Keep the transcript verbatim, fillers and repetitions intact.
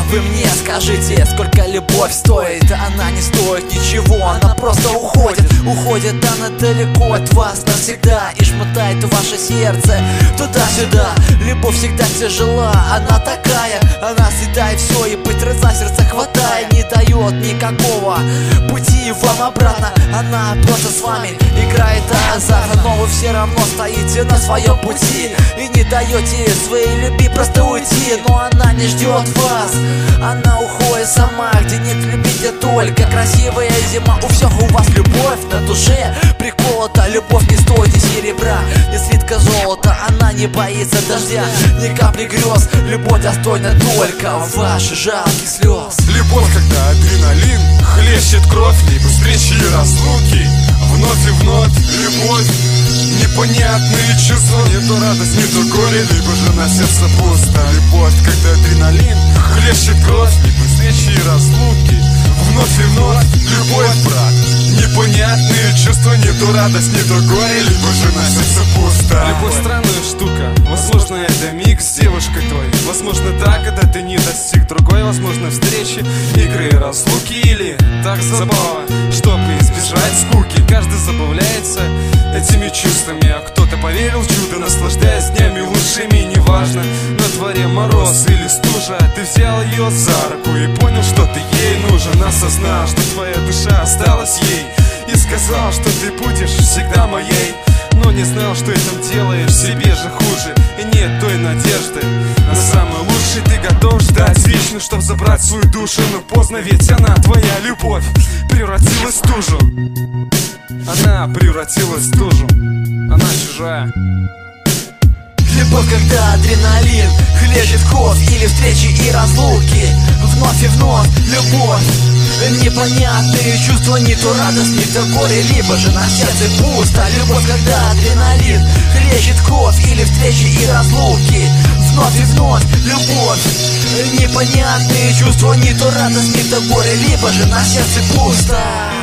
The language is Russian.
Вы мне скажите, сколько любовь стоит? Она не стоит ничего, она просто уходит. Уходит она далеко от вас навсегда и шмотает ваше сердце туда-сюда. Любовь всегда тяжела, она такая. Она съедает все и быстро за сердце хватает. Не дает никакого пути вам обратно. Она просто с вами играет азарт, но вы все равно стоите на своем пути и не даете своей любви просто уйти. Но она не ждет вас, она уходит сама. Где нет любви, где только красивая зима. У всех у вас любовь на душе приколота. Любовь не стоит ни серебра, ни слитка золота. Она не боится дождя, ни капли грез. Любовь достойна только ваших жалких слез. Любовь, когда адреналин хлещет кровь, либо встречи и разлуки. Вновь и вновь любовь, непонятные чувства. Не то радость, не то горе, либо же на сердце пусто. Любовь, когда адреналин хлещет кровь, либо встречи и разлуки. Вновь и вновь любовь, брат, непонятные чувства. Не то радость, не то горе, либо же на сердце пусто. Любовь странная штука, возможно это миг с девушкой твоей. Возможно так, когда ты не достиг другой. Возможно встречи, игры и разлуки. Или так забава, чтобы избежать скуки. Каждый забавляется этими чувствами, а кто-то поверил в чудо, наслаждаясь днями лучшими. Неважно, на дворе мороз или стужа, ты взял ее за руку и понял, что ты ей нужен. Осознал, что твоя душа осталась ей, и сказал, что ты будешь всегда моей. Но не знал, что этим делаешь себе же хуже, и нет той надежды на самый лучший. Ты готов ждать вечно, чтоб забрать свою душу, но поздно, ведь она, твоя любовь, превратилась в тужу. Она превратилась в тужу, она чужая. Любовь, когда адреналин хлещет кровь, или встречи и разлуки. Вновь и вновь любовь, непонятные чувства. Не то радость, не то горе, либо же на сердце пусто. Любовь, когда адреналин хлещет кровь, или встречи и разлуки. Вновь и вновь любовь, непонятные чувства. Не то радость, не то горе, либо же на сердце пусто.